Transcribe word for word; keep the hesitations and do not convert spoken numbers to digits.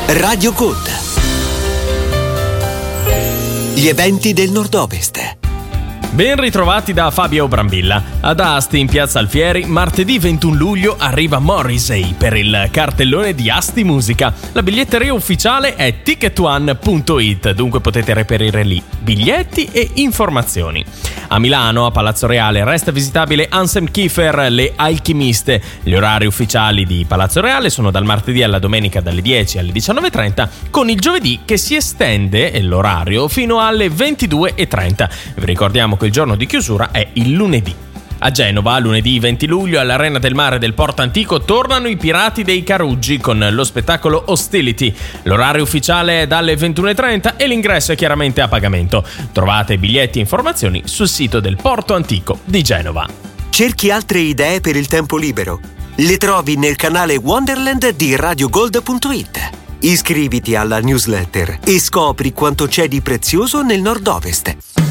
Radio Gold. Gli eventi del Nord-Ovest. Ben ritrovati da Fabio Brambilla. Ad Asti, in piazza Alfieri, martedì ventuno luglio arriva Morrissey per il cartellone di Asti Musica. La biglietteria ufficiale è ticket one punto it, dunque potete reperire lì biglietti e informazioni. A Milano, a Palazzo Reale, resta visitabile Anselm Kiefer, Le Alchimiste. Gli orari ufficiali di Palazzo Reale sono dal martedì alla domenica dalle dieci alle diciannove e trenta, con il giovedì che si estende l'orario fino alle ventidue e trenta. Vi ricordiamo che il giorno di chiusura è il lunedì. A Genova, lunedì venti luglio, all'Arena del Mare del Porto Antico tornano i Pirati dei Caruggi con lo spettacolo Hostility. L'orario ufficiale è dalle ventuno e trenta e l'ingresso è chiaramente a pagamento. Trovate biglietti e informazioni sul sito del Porto Antico di Genova. Cerchi altre idee per il tempo libero? Le trovi nel canale Wonderland di radio gold punto it. Iscriviti alla newsletter e scopri quanto c'è di prezioso nel Nord-Ovest.